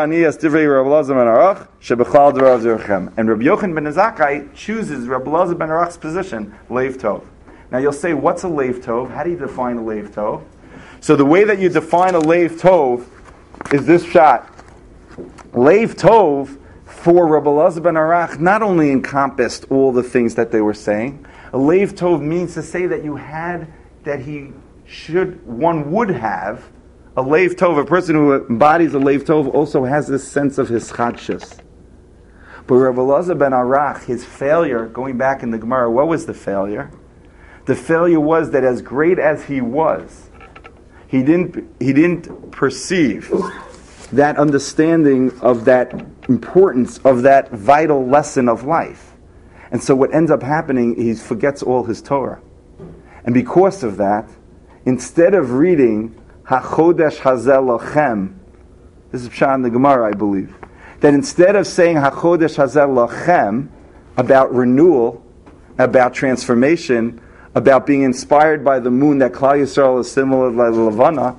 Yochanan ben Zakkai chooses Rabbi Elazar ben Arach's position, leiv tov. Now you'll say, what's a leiv tov? How do you define a leiv tov? So the way that you define a leiv tov is this shot. Leiv tov for Rabbi Elazar ben Arach not only encompassed all the things that they were saying. A leiv tov means to say that one would have a leiv tov. A person who embodies a leiv tov also has this sense of hischadshus. But Rabbi Elazar ben Arach, his failure, going back in the Gemara, what was the failure? The failure was that as great as he was, he didn't perceive that understanding of that importance of that vital lesson of life. And so what ends up happening, he forgets all his Torah. And because of that, instead of reading HaChodesh hazel lachem, this is Pshat in the Gemara, I believe, that instead of saying HaChodesh hazel lachem, about renewal, about transformation, about being inspired by the moon, that Klal Yisrael is similar to Levana,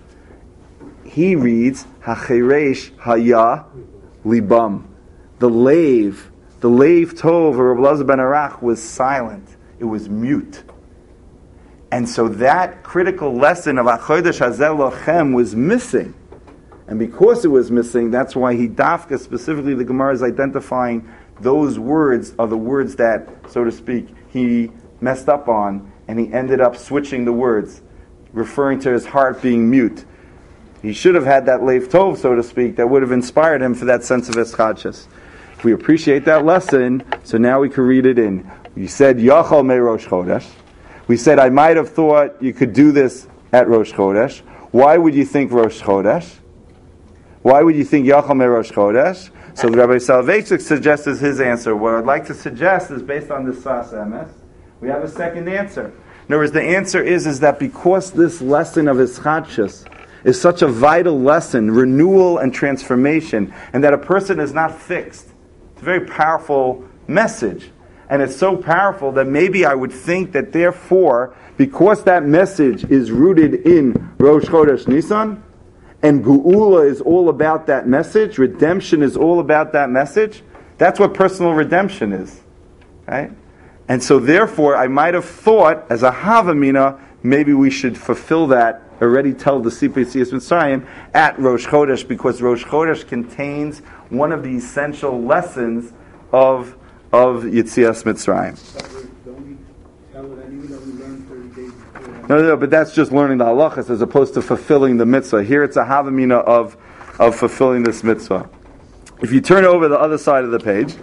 he reads HaCheresh haya libam. The leiv tov of Rabbi Elazar ben Arach was silent. It was mute. And so that critical lesson of HaChodesh hazel lachem was missing. And because it was missing, that's why he dafka, specifically the Gemara is identifying those words are the words that, so to speak, he messed up on, and he ended up switching the words, referring to his heart being mute. He should have had that leiv tov, so to speak, that would have inspired him for that sense of eschadshus. We appreciate that lesson, so now we can read it in. You said, Yachal me Rosh Chodesh. We said, I might have thought you could do this at Rosh Chodesh. Why would you think Rosh Chodesh? Why would you think Yachal me Rosh Chodesh? So Rabbi Soloveitchik suggests his answer. What I'd like to suggest is based on this Sas Emes. We have a second answer. In other words, the answer is that because this lesson of Ischadshus is such a vital lesson, renewal and transformation, and that a person is not fixed, it's a very powerful message. And it's so powerful that maybe I would think that therefore, because that message is rooted in Rosh Chodesh Nisan, and Geula is all about that message, redemption is all about that message, That's what personal redemption is, right? And so therefore, I might have thought, as a Havamina, maybe we should fulfill that, already tell the Sipur Yetzias Mitzrayim at Rosh Chodesh, because Rosh Chodesh contains one of the essential lessons of Yetzias Mitzrayim. Don't we tell it even though we learned 30 days before? No, but that's just learning the halachas as opposed to fulfilling the mitzvah. Here it's a Havamina of fulfilling this mitzvah. If you turn over the other side of the page,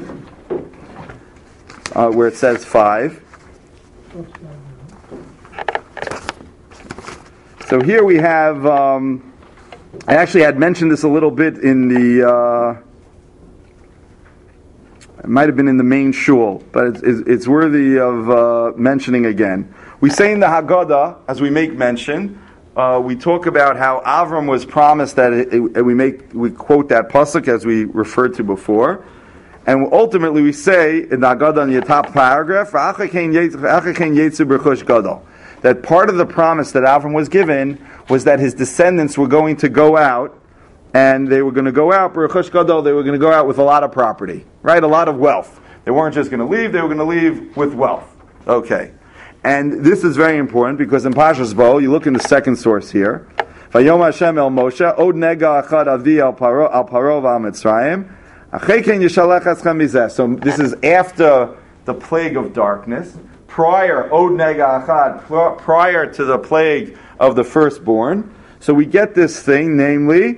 where it says 5. So here we have, I actually had mentioned this a little bit in the, it might have been in the main shul, but it's worthy of mentioning again. We say in the Haggadah, as we make mention, we talk about how Avram was promised that we quote that pasuk as we referred to before. And ultimately we say, in the Haggadah in the top paragraph, that part of the promise that Avram was given was that his descendants were going to go out, and they were going to go out, they were going to go out with a lot of property, right? A lot of wealth. They weren't just going to leave, they were going to leave with wealth. Okay. And this is very important, because in Parshas Bo, you look in the second source here, Vayom Hashem el Moshe, Od nega achad avi al paro v'al Mitzrayim, so this is after the plague of darkness, prior to the plague of the firstborn. So we get this thing, namely,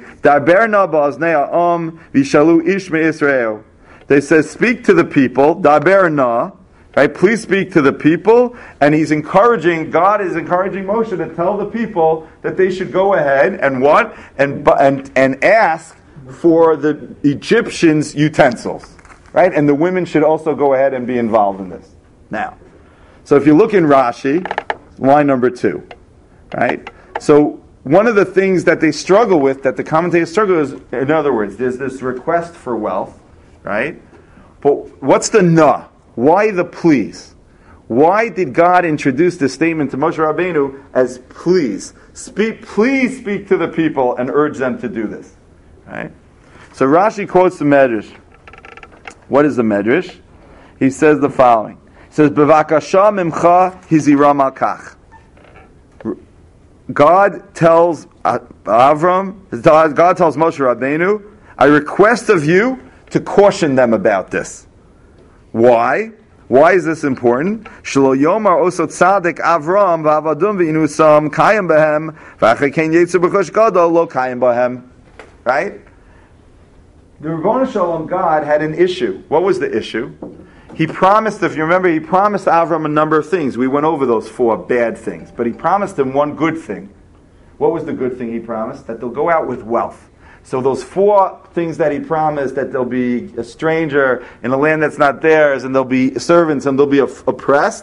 they says, speak to the people, right? Please speak to the people, and God is encouraging Moshe to tell the people that they should go ahead and what? And ask for the Egyptians' utensils, right? And the women should also go ahead and be involved in this. Now, so if you look in Rashi, line number 2, right? So one of the things that they struggle with, that the commentators struggle with, is, in other words, there's this request for wealth, right? But what's the na? Why the please? Why did God introduce this statement to Moshe Rabbeinu as please speak to the people and urge them to do this? Right? So Rashi quotes the Medrash. What is the Medrash? He says the following. He says, B'vakasha mimcha hiziram al kach. God tells Avram, God tells Moshe Rabbeinu, I request of you to caution them about this. Why? Why is this important? Shlo yomar osot tzadik Avram v'avadum v'inusam kayim behem v'achekein yetzu b'chosh gadol lo kayim behem. Right? The Rebbeinu Shalom, God, had an issue. What was the issue? He promised, if you remember, he promised Avram a number of things. We went over those 4 bad things. But he promised him one good thing. What was the good thing he promised? That they'll go out with wealth. So those 4 things that he promised, that there'll be a stranger in a land that's not theirs, and there'll be servants, and they'll be oppressed.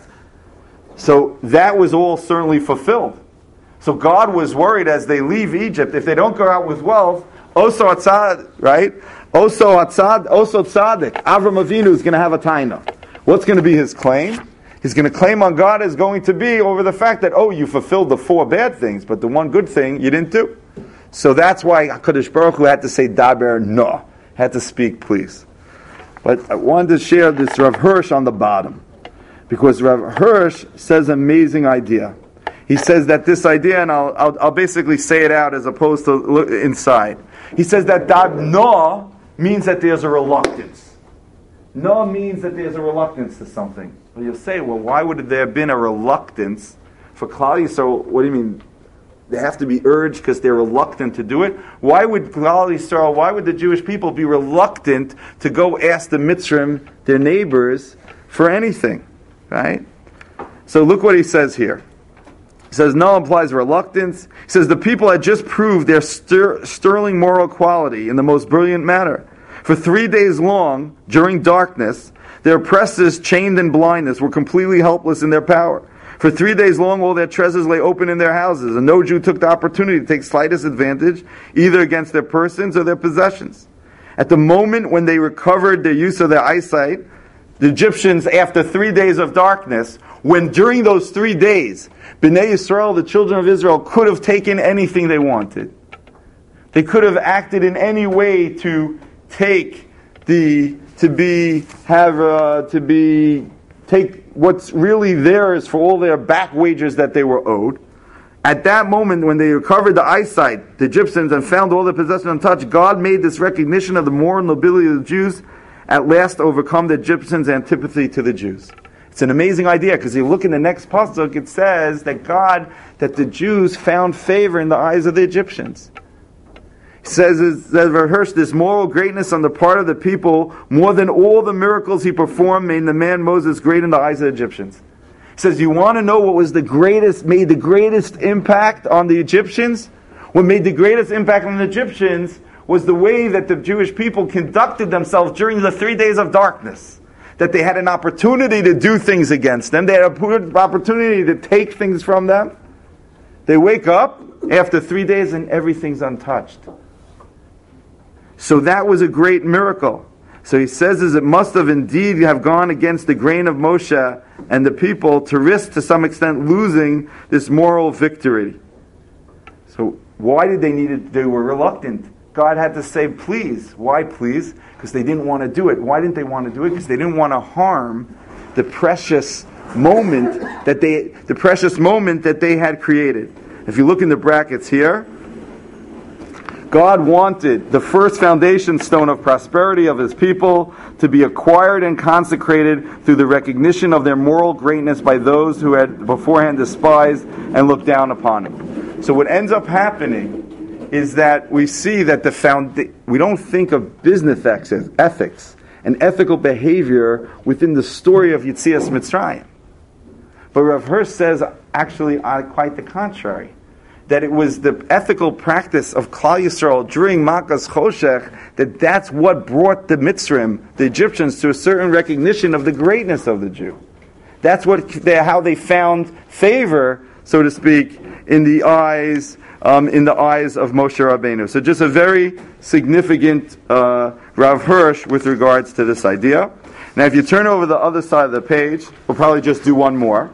So that was all certainly fulfilled. So God was worried as they leave Egypt, if they don't go out with wealth, Oso Atzad, right? Oso Tzadik. Avram Avinu is going to have a taina. What's going to be his claim? He's going to claim on God is going to be over the fact that, you fulfilled the 4 bad things, but the one good thing you didn't do. So that's why HaKadosh Baruch Hu had to say daber no, had to speak please. But I wanted to share this Rav Hirsch on the bottom, because Rav Hirsch says an amazing idea. He says that this idea, and I'll basically say it out as opposed to look inside. He says that no means that there's a reluctance. No means that there's a reluctance to something. Well, you'll say, well, why would there have been a reluctance for Klal Yisrael? What do you mean? They have to be urged because they're reluctant to do it? Why would Klal Yisrael, why would the Jewish people be reluctant to go ask the Mitzrim, their neighbors, for anything? Right? So look what he says here. He says, no implies reluctance. He says, the people had just proved their sterling moral quality in the most brilliant manner. For 3 days long, during darkness, their oppressors, chained in blindness, were completely helpless in their power. For 3 days long, all their treasures lay open in their houses, and no Jew took the opportunity to take slightest advantage, either against their persons or their possessions. At the moment when they recovered their use of their eyesight, the Egyptians, after 3 days of darkness, when during those 3 days, Bnei Yisrael, the children of Israel, could have taken anything they wanted. They could have acted in any way to take take what's really theirs for all their back wages that they were owed. At that moment, when they recovered the eyesight, the Egyptians, and found all their possessions untouched, God made this recognition of the moral nobility of the Jews at last overcome the Egyptians' antipathy to the Jews. It's an amazing idea, because you look in the next pasuk, it says that the Jews found favor in the eyes of the Egyptians. He says this moral greatness on the part of the people, more than all the miracles he performed, made the man Moses great in the eyes of the Egyptians. He says, you want to know what was made the greatest impact on the Egyptians? What made the greatest impact on the Egyptians was the way that the Jewish people conducted themselves during the 3 days of darkness. That they had an opportunity to do things against them. They had an opportunity to take things from them. They wake up after 3 days and everything's untouched. So that was a great miracle. So he says it must have indeed have gone against the grain of Moshe and the people to risk to some extent losing this moral victory. So why did they need it? They were reluctant. God had to say, please. Why please? Because they didn't want to do it. Why didn't they want to do it? Because they didn't want to harm the precious moment that they had created. If you look in the brackets here, God wanted the first foundation stone of prosperity of His people to be acquired and consecrated through the recognition of their moral greatness by those who had beforehand despised and looked down upon it. So what ends up happening is that we see that we don't think of business ethics and ethical behavior within the story of Yetzias Mitzrayim. But Rav Hirsch says actually quite the contrary. That it was the ethical practice of Klal Yisrael during Makas Choshech, that's what brought the Mitzrim, the Egyptians, to a certain recognition of the greatness of the Jew. That's how they found favor, so to speak, in the eyes of Moshe Rabbeinu. So just a very significant Rav Hirsch with regards to this idea. Now if you turn over the other side of the page, we'll probably just do one more.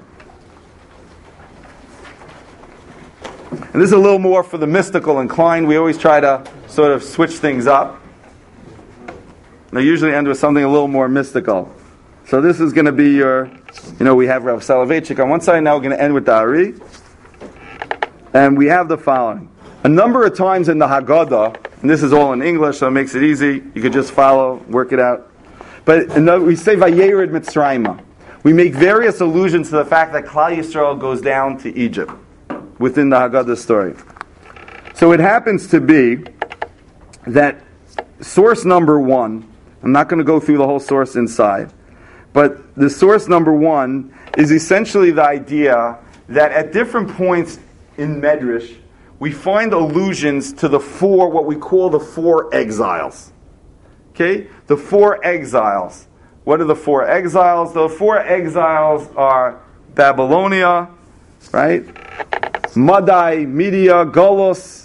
And this is a little more for the mystical inclined. We always try to sort of switch things up. And I usually end with something a little more mystical. So this is going to be we have Rav Soloveitchik on one side, now we're going to end with the Ari. And we have the following. A number of times in the Haggadah, and this is all in English, so it makes it easy. You could just follow, work it out. But we say Vayered Mitzrayma. We make various allusions to the fact that Klal Yisrael goes down to Egypt within the Haggadah story. So it happens to be that source number one, I'm not going to go through the whole source inside, but the source number one is essentially the idea that at different points in Medrash, we find allusions to what we call the four exiles. Okay? The four exiles. What are the four exiles? The four exiles are Babylonia, right? Madai, Media, Golos,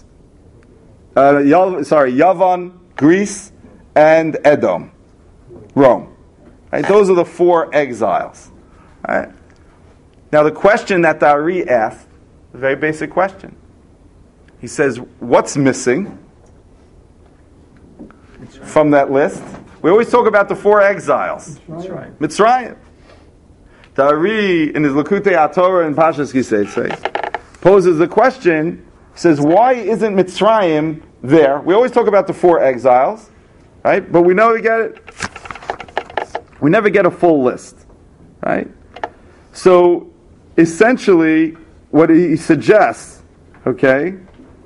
Yavan, Greece, and Edom, Rome. Right? Those are the four exiles. Right? Now the question that the Ari asked, a very basic question. He says, what's missing from that list? We always talk about the four exiles. Mitzrayim. The Ari, in his Likutei HaTorah and Pashas Kisei, poses the question, says, why isn't Mitzrayim there? We always talk about the four exiles, right? But we never get a full list, right? So, essentially, what he suggests, okay,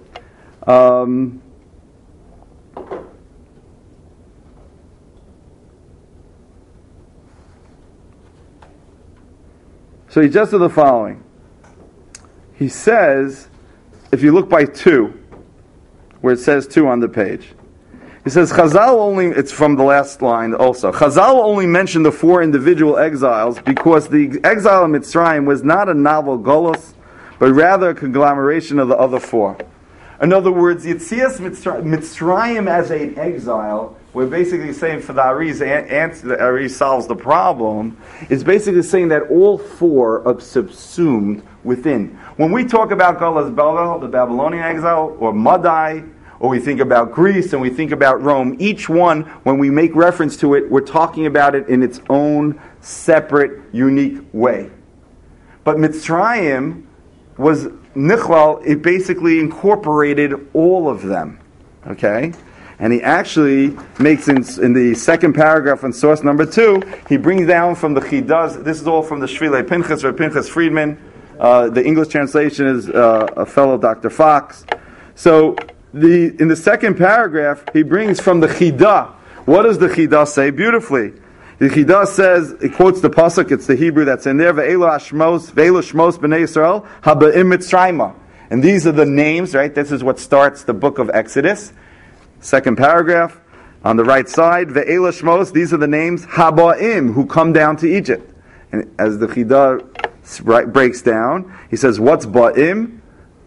so he suggests the following. He says, if you look by 2, where it says 2 on the page, he says, Chazal only, it's from the last line also, Chazal only mentioned the 4 individual exiles because the exile of Mitzrayim was not a novel Golos, but rather a conglomeration of the other 4. In other words, Yetzias Mitzrayim as an exile, we're basically saying for the Ari's answer, the Ari solves the problem, is basically saying that all 4 are subsumed within. When we talk about Golas Bavel, the Babylonian exile, or Madai, or we think about Greece, and we think about Rome. Each one, when we make reference to it, we're talking about it in its own separate, unique way. But Mitzrayim was Nichlal, it basically incorporated all of them. Okay? And he actually makes in the second paragraph on source number 2, he brings down from the Chidah, this is all from the Shvilei Pinchas, or Pinchas Friedman. The English translation is a fellow Dr. Fox. So in the second paragraph, he brings from the Chidah. What does the Chidah say? Beautifully. The Chidah says, it quotes the Pasuk, it's the Hebrew that's in there, Ve'elu Shmos B'nei Yisrael, Haba'im Mitzrayma. And these are the names, right? This is what starts the book of Exodus. Second paragraph, on the right side, Ve'elu Shmos, these are the names, Haba'im, who come down to Egypt. And as the Chidah breaks down, he says, what's Ba'im?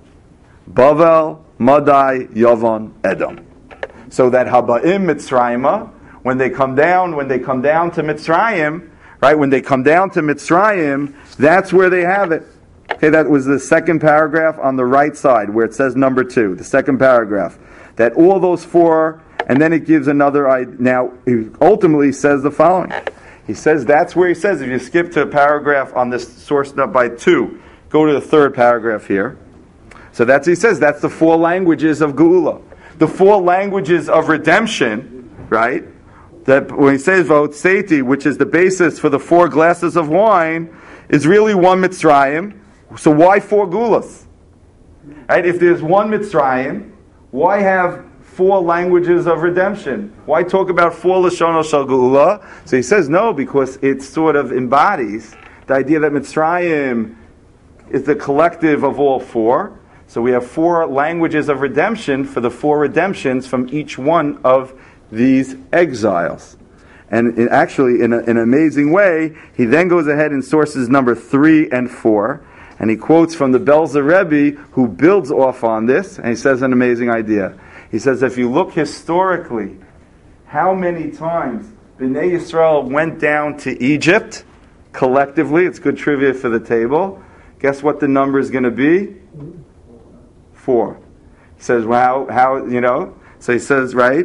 Bavel, Madai, Yavon, Edom. So that Haba'im Mitzrayma, when they come down to Mitzrayim, right? When they come down to Mitzrayim, that's where they have it. Okay, that was the second paragraph on the right side, where it says number 2, the second paragraph. That all those 4, and then it gives another idea. Now, he ultimately says the following. He says, that's where he says, if you skip to a paragraph on this source up by 2, go to the third paragraph here. So that's, he says, that's the 4 languages of Geula. The 4 languages of redemption, right? That when he says Va'otzeti, which is the basis for the 4 glasses of wine, is really one Mitzrayim. So why 4 Geulas? Right? If there's one Mitzrayim, why have 4 languages of redemption? Why talk about 4 Lashonos Shel Geula? So he says no, because it sort of embodies the idea that Mitzrayim is the collective of all 4. So we have 4 languages of redemption for the 4 redemptions from each one of these exiles. And actually, in an amazing way, he then goes ahead in sources number 3 and 4, and he quotes from the Belzer Rebbe, who builds off on this, and he says an amazing idea. He says, if you look historically, how many times Bnei Yisrael went down to Egypt, collectively, it's good trivia for the table, guess what the number is going to be? 4. He says, wow, how, so he says, right,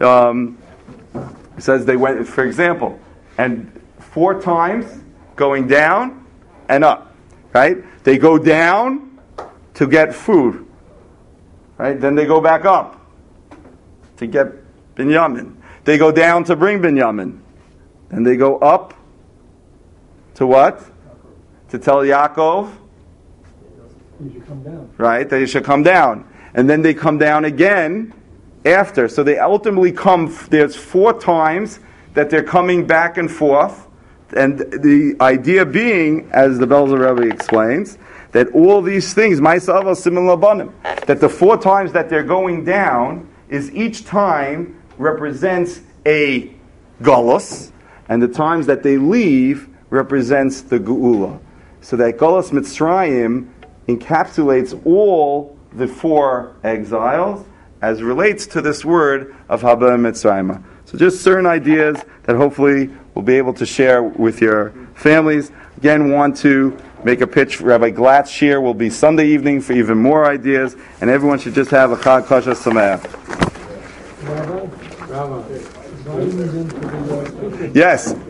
he says they went, for example, and 4 times going down and up, right? They go down to get food, right? Then they go back up to get Binyamin. They go down to bring Binyamin. Then they go up to what? To tell Yaakov, you should come down. Right? They should come down. And then they come down again after. So they ultimately come, there's 4 times that they're coming back and forth. And the idea being, as the Belzer Rebbe explains, that all these things, Ma'aseh Simon Labanim, that the 4 times that they're going down is each time represents a Galus, and the times that they leave represents the Geula. So that Galus Mitzrayim encapsulates all the 4 exiles as relates to this word of Haba Mitzrayim. So just certain ideas that hopefully we'll be able to share with your families. Again, want to make a pitch. Rabbi Glatt's shir will be Sunday evening for even more ideas, and everyone should just have a Chag Kosher Sameach. Rabbi? Yes.